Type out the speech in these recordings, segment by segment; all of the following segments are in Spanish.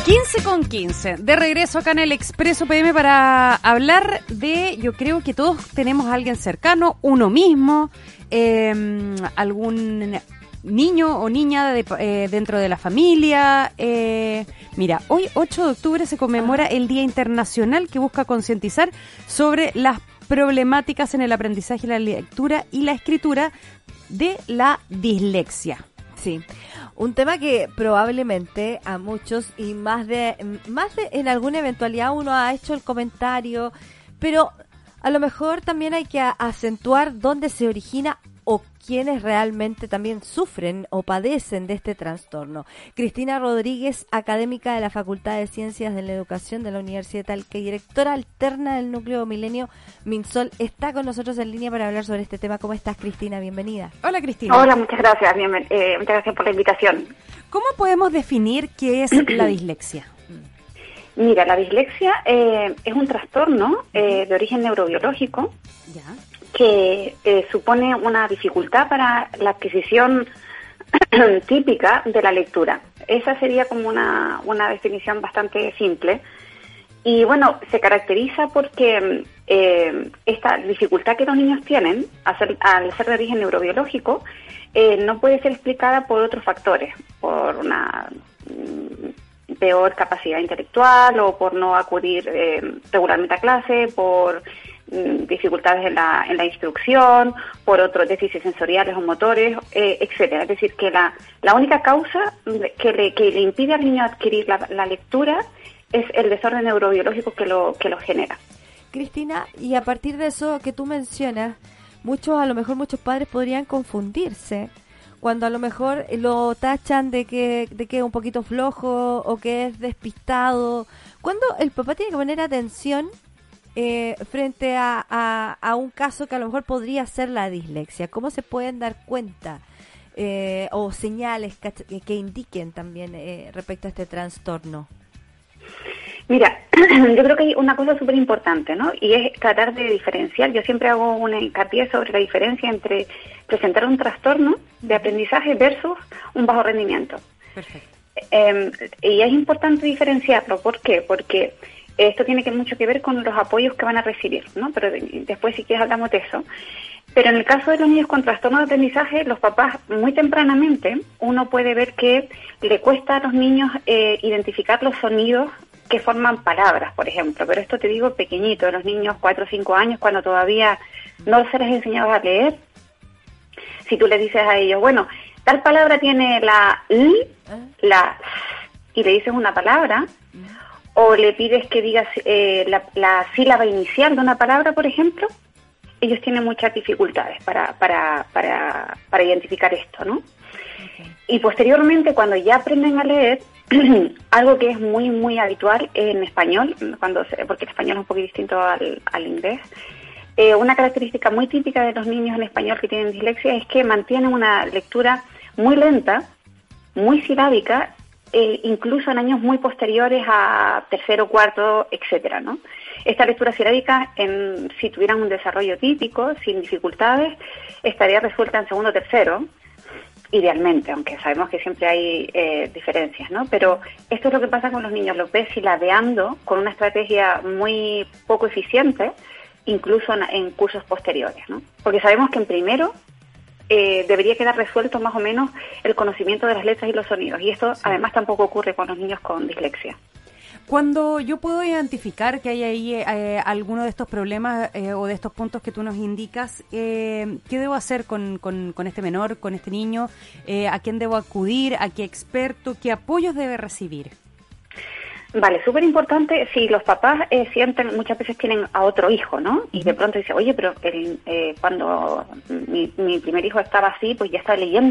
15:15, de regreso acá en el Expreso PM para hablar de, yo creo que todos tenemos a alguien cercano, uno mismo, algún niño o niña dentro de la familia. Mira, hoy 8 de octubre se conmemora el Día Internacional que busca concientizar sobre las problemáticas en el aprendizaje, la lectura y la escritura de la dislexia. Sí, un tema que probablemente a muchos y más de en alguna eventualidad uno ha hecho el comentario, pero a lo mejor también hay que acentuar dónde se origina o quienes realmente también sufren o padecen de este trastorno. Cristina Rodríguez, académica de la Facultad de Ciencias de la Educación de la Universidad de Talca y directora alterna del Núcleo Milenio MinSol, está con nosotros en línea para hablar sobre este tema. ¿Cómo estás, Cristina? Bienvenida. Hola, Cristina. Hola, muchas gracias. Muchas gracias por la invitación. ¿Cómo podemos definir qué es la dislexia? Mira, la dislexia es un trastorno de origen neurobiológico. Ya. Que supone una dificultad para la adquisición típica de la lectura. Esa sería como una definición bastante simple. Y bueno, se caracteriza porque esta dificultad que los niños tienen al ser de origen neurobiológico no puede ser explicada por otros factores, por una peor capacidad intelectual o por no acudir regularmente a clase, por dificultades en la instrucción, por otros déficits sensoriales o motores, etcétera. Es decir, que la única causa que le impide al niño adquirir la lectura es el desorden neurobiológico que lo genera. Cristina, y a partir de eso que tú mencionas, a lo mejor muchos padres podrían confundirse cuando a lo mejor lo tachan de que es un poquito flojo o que es despistado. Cuando el papá tiene que poner atención frente a un caso que a lo mejor podría ser la dislexia, ¿cómo se pueden dar cuenta o señales que indiquen también respecto a este trastorno? Mira, yo creo que hay una cosa súper importante, ¿no? Y es tratar de diferenciar. Yo siempre hago un hincapié sobre la diferencia entre presentar un trastorno de aprendizaje versus un bajo rendimiento. Perfecto. Y es importante diferenciarlo. ¿Por qué? Porque esto tiene mucho que ver con los apoyos que van a recibir, ¿no? Pero después, si quieres, hablamos de eso. Pero en el caso de los niños con trastorno de aprendizaje, los papás muy tempranamente, uno puede ver que le cuesta a los niños identificar los sonidos que forman palabras, por ejemplo. Pero esto te digo pequeñito, los niños 4 o 5 años, cuando todavía no se les enseñaba a leer. Si tú les dices a ellos, bueno, tal palabra tiene la I, la y le dices una palabra, o le pides que digas la sílaba inicial de una palabra, por ejemplo, ellos tienen muchas dificultades para identificar esto, ¿no? Okay. Y posteriormente, cuando ya aprenden a leer, algo que es muy, muy habitual en español, porque el español es un poco distinto al inglés, una característica muy típica de los niños en español que tienen dislexia es que mantienen una lectura muy lenta, muy silábica, incluso en años muy posteriores a tercero, cuarto, etcétera, ¿no? Esta lectura silábica, si tuvieran un desarrollo típico, sin dificultades, estaría resuelta en segundo o tercero, idealmente, aunque sabemos que siempre hay diferencias, ¿no? Pero esto es lo que pasa con los niños, los ves silabeando con una estrategia muy poco eficiente, incluso en cursos posteriores, ¿no? Porque sabemos que en primero debería quedar resuelto más o menos el conocimiento de las letras y los sonidos, y esto además tampoco ocurre con los niños con dislexia. Cuando yo puedo identificar que hay ahí alguno de estos problemas o de estos puntos que tú nos indicas, ¿qué debo hacer con este menor, con este niño? ¿A quién debo acudir? ¿A qué experto? ¿Qué apoyos debe recibir? Vale, súper importante, si los papás sienten, muchas veces tienen a otro hijo, ¿no? Y de pronto dicen, oye, pero cuando mi primer hijo estaba así, pues ya está leyendo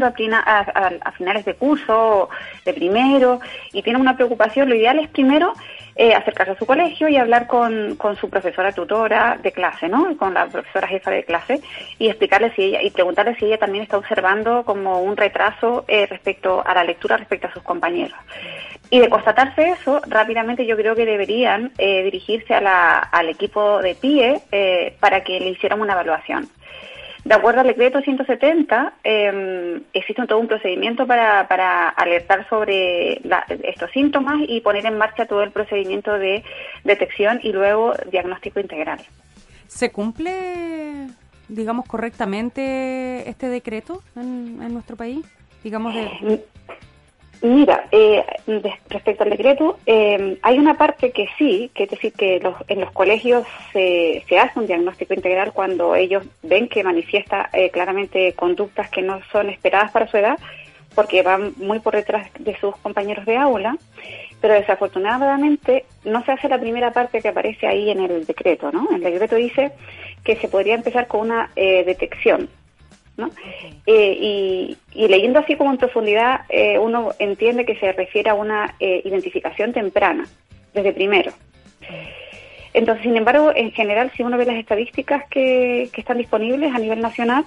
a finales de curso, de primero, y tiene una preocupación. Lo ideal es primero acercarse a su colegio y hablar con su profesora tutora de clase, ¿no? Con la profesora jefa de clase, y explicarle y preguntarle si ella también está observando como un retraso respecto a la lectura, respecto a sus compañeros. Y de constatarse eso, rápidamente yo creo que deberían dirigirse al equipo de PIE para que le hicieran una evaluación. De acuerdo al decreto 170, existe todo un procedimiento para alertar sobre estos síntomas y poner en marcha todo el procedimiento de detección y luego diagnóstico integral. ¿Se cumple, digamos, correctamente este decreto en nuestro país? Digamos Mira, respecto al decreto, hay una parte que sí, que es decir, que en los colegios se hace un diagnóstico integral cuando ellos ven que manifiesta claramente conductas que no son esperadas para su edad, porque van muy por detrás de sus compañeros de aula, pero desafortunadamente no se hace la primera parte que aparece ahí en el decreto, ¿no? El decreto dice que se podría empezar con una detección, ¿no? Y leyendo así como en profundidad, uno entiende que se refiere a una identificación temprana, desde primero. Entonces, sin embargo, en general, si uno ve las estadísticas que están disponibles a nivel nacional,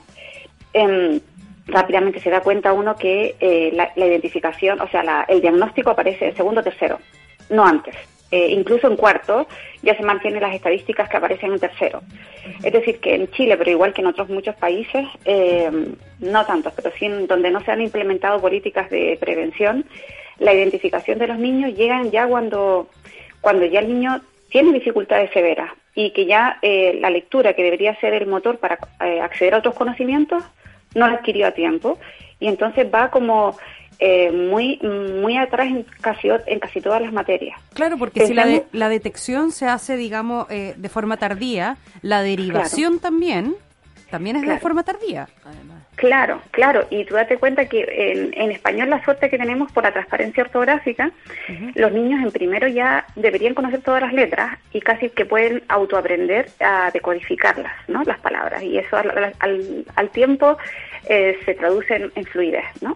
rápidamente se da cuenta uno que la identificación, o sea, el diagnóstico aparece en segundo o tercero, no antes. Incluso en cuarto ya se mantienen las estadísticas que aparecen en tercero. Es decir, que en Chile, pero igual que en otros muchos países, no tantos, pero sí en donde no se han implementado políticas de prevención, la identificación de los niños llegan ya cuando ya el niño tiene dificultades severas y que ya la lectura, que debería ser el motor para acceder a otros conocimientos, no la adquirió a tiempo y entonces va como muy atrás en casi todas las materias. Claro, porque si la detección se hace, digamos, de forma tardía, la derivación también es de forma tardía, además. Claro, y tú date cuenta que en español la suerte que tenemos por la transparencia ortográfica, los niños en primero ya deberían conocer todas las letras y casi que pueden autoaprender a decodificarlas, ¿no? Las palabras, y eso al tiempo se traduce en fluidez, ¿no?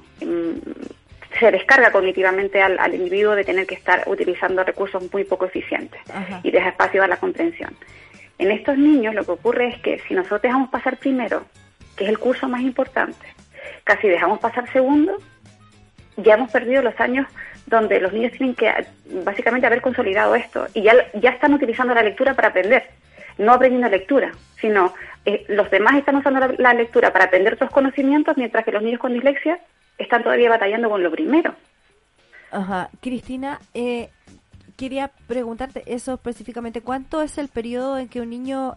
Se descarga cognitivamente al individuo de tener que estar utilizando recursos muy poco eficientes y deja espacio a la comprensión. En estos niños lo que ocurre es que si nosotros dejamos pasar primero, que es el curso más importante, casi dejamos pasar segundo, ya hemos perdido los años donde los niños tienen que básicamente haber consolidado esto y ya están utilizando la lectura para aprender, no aprendiendo lectura, sino los demás están usando la lectura para aprender otros conocimientos, mientras que los niños con dislexia están todavía batallando con lo primero. Ajá. Cristina, quería preguntarte eso específicamente. ¿Cuánto es el periodo en que un niño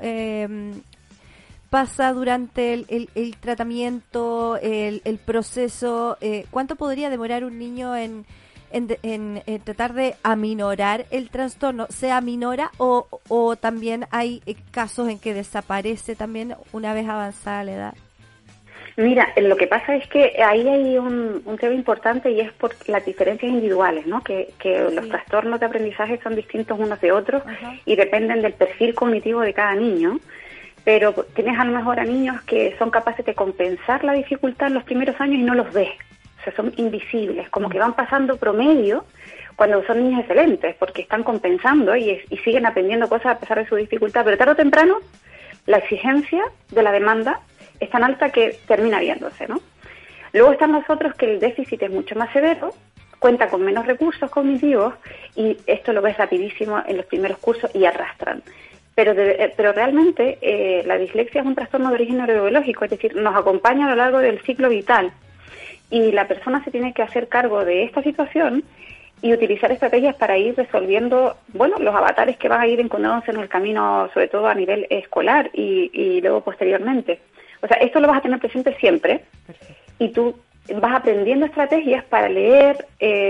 pasa durante el tratamiento, el proceso? ¿Cuánto podría demorar un niño en tratar de aminorar el trastorno? ¿Se aminora o también hay casos en que desaparece también una vez avanzada la edad? Mira, lo que pasa es que ahí hay un tema importante y es por las diferencias individuales, ¿no? Que los trastornos de aprendizaje son distintos unos de otros y dependen del perfil cognitivo de cada niño, pero tienes a lo mejor a niños que son capaces de compensar la dificultad en los primeros años y no los ves, o sea, son invisibles, como que van pasando promedio cuando son niños excelentes, porque están compensando y siguen aprendiendo cosas a pesar de su dificultad, pero tarde o temprano la exigencia de la demanda es tan alta que termina viéndose, ¿no? Luego están los otros que el déficit es mucho más severo, cuenta con menos recursos cognitivos y esto lo ves rapidísimo en los primeros cursos y arrastran. Pero realmente la dislexia es un trastorno de origen neurobiológico, es decir, nos acompaña a lo largo del ciclo vital y la persona se tiene que hacer cargo de esta situación y utilizar estrategias para ir resolviendo, los avatares que van a ir encontrándose en el camino, sobre todo a nivel escolar y luego posteriormente. O sea, esto lo vas a tener presente siempre. Perfecto. Y tú vas aprendiendo estrategias para leer,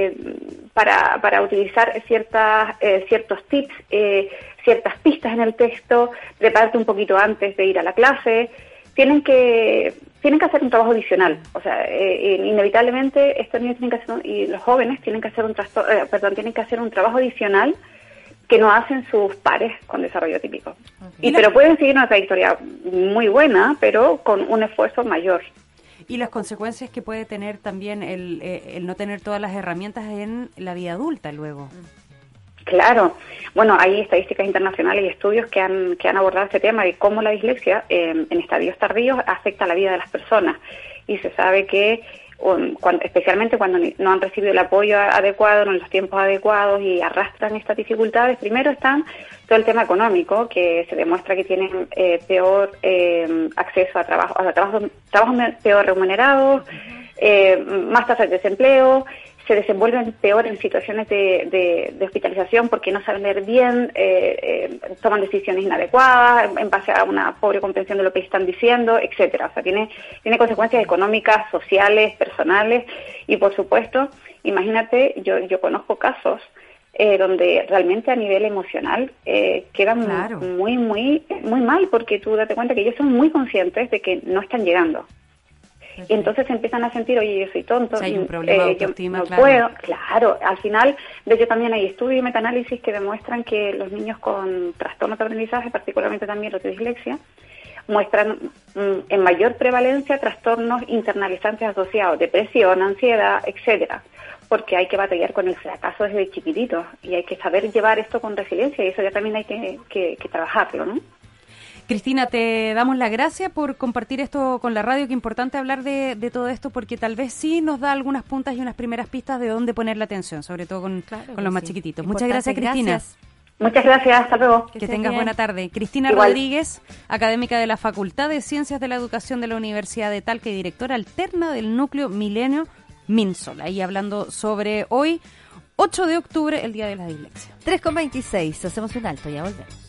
para utilizar ciertos tips, ciertas pistas en el texto, prepararte un poquito antes de ir a la clase. Tienen que hacer un trabajo adicional. O sea, inevitablemente estos niños tienen que hacer y los jóvenes tienen que hacer tienen que hacer un trabajo adicional que no hacen sus pares con desarrollo típico. Pero pueden seguir una trayectoria muy buena, pero con un esfuerzo mayor. Y las consecuencias que puede tener también el no tener todas las herramientas en la vida adulta luego. Claro. Bueno, hay estadísticas internacionales y estudios que han abordado este tema de cómo la dislexia en estadios tardíos afecta la vida de las personas. Y se sabe que especialmente cuando no han recibido el apoyo adecuado, no en los tiempos adecuados y arrastran estas dificultades. Primero están todo el tema económico, que se demuestra que tienen peor acceso a trabajos peor remunerados, más tasas de desempleo, se desenvuelven peor en situaciones de hospitalización porque no saben leer bien, toman decisiones inadecuadas en base a una pobre comprensión de lo que están diciendo, etcétera. O sea, tiene consecuencias económicas, sociales, personales y, por supuesto, imagínate, yo conozco casos donde realmente a nivel emocional quedan muy mal, porque tú date cuenta que ellos son muy conscientes de que no están llegando. Y entonces empiezan a sentir, oye, yo soy tonto, hay un problema de autoestima, yo no puedo. Claro, al final, de hecho también hay estudios y metaanálisis que demuestran que los niños con trastornos de aprendizaje, particularmente también los de dislexia, muestran en mayor prevalencia trastornos internalizantes asociados, depresión, ansiedad, etcétera, porque hay que batallar con el fracaso desde chiquititos y hay que saber llevar esto con resiliencia y eso ya también hay que trabajarlo, ¿no? Cristina, te damos las gracias por compartir esto con la radio, que es importante hablar de todo esto porque tal vez sí nos da algunas puntas y unas primeras pistas de dónde poner la atención, sobre todo con los más chiquititos. Muchas gracias, Cristina. Gracias. Muchas gracias, hasta luego. Que tengas buena tarde. Cristina Igual. Rodríguez, académica de la Facultad de Ciencias de la Educación de la Universidad de Talca y directora alterna del Núcleo Milenio MinSol. Ahí hablando sobre hoy, 8 de octubre, el Día de la Dislexia. 3:26, hacemos un alto, ya volvemos.